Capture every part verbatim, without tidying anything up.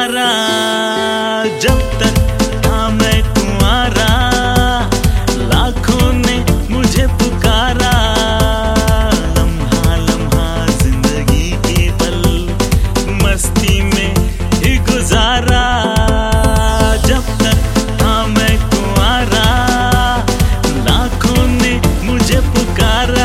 गुजारा। जब तक था मैं कुंवारा, लाखों ने मुझे पुकारा। लम्हा लम्हा जिंदगी के पल मस्ती में ही गुजारा। जब तक था मैं कुंवारा, लाखों ने मुझे पुकारा।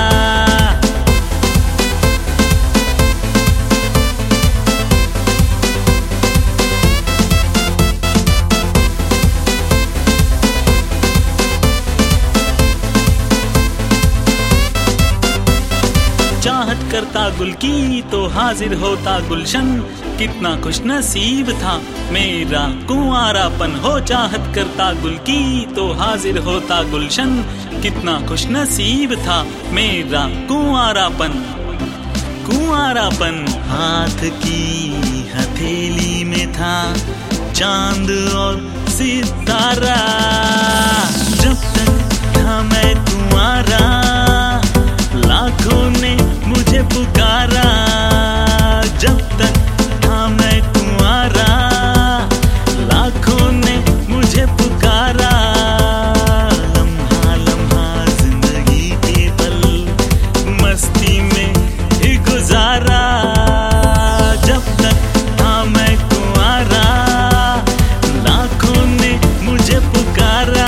चाहत करता गुल की तो हाजिर होता गुलशन, कितना खुश नसीब था मेरा कुंवारापन। हो चाहत करता गुल की तो हाजिर होता गुलशन, कितना खुश नसीब था मेरा कुंवारापन। कुंवारापन हाथ की हथेली में था चांद और सितारा। जब तक था मैं कुंवारा, लाखों ने मुझे पुकारा। जब तक था मैं कुंवारा, लाखों ने मुझे पुकारा। लम्हा लम्हा जिंदगी के पल मस्ती में ही गुजारा। जब तक था मैं कुंवारा, लाखों ने मुझे पुकारा।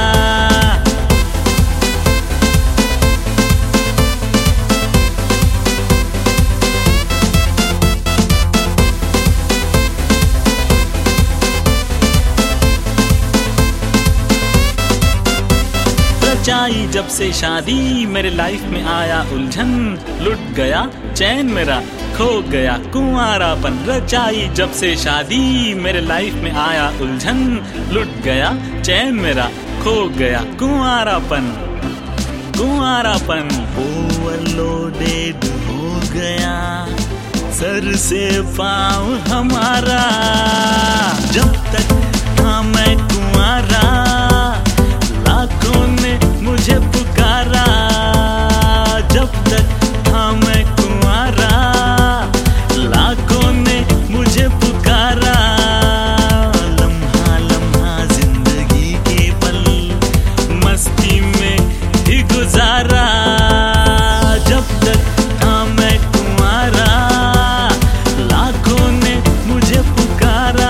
रचाई जब से शादी मेरे लाइफ में आया उलझन, लुट गया चैन मेरा खो गया कुंवारापन। रचाई जब से शादी मेरे लाइफ में आया उलझन, लुट गया चैन मेरा खो गया कुंवारापन। कुंवारापन ओवरलोडेड हो गया सर से पाँव हमारा। जब तक था मैं कुंवारा, लाखों ने मुझे पुकारा। जब तक था मैं कुंवारा, लाखों ने मुझे पुकारा। लम्हा लम्हा जिंदगी के पल मस्ती में ही गुजारा। जब तक था मैं कुंवारा, लाखों ने मुझे पुकारा।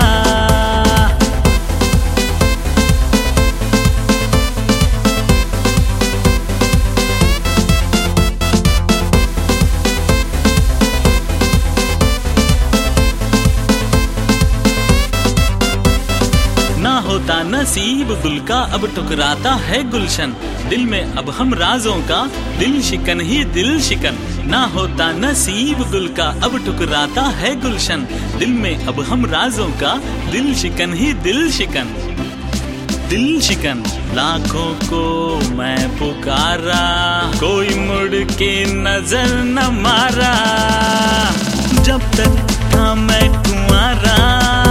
होता नसीब गुल का अब टुकराता है गुलशन, दिल में अब हम राजों का दिल शिकन ही दिल शिकन। ना होता नसीब गुल का अब टुकराता है गुलशन, दिल में अब हम राजों का दिल शिकन ही दिल शिकन। दिल शिकन लाखों को मैं पुकारा, कोई मुड़ के नजर न मारा। जब तक था मैं कुंवारा,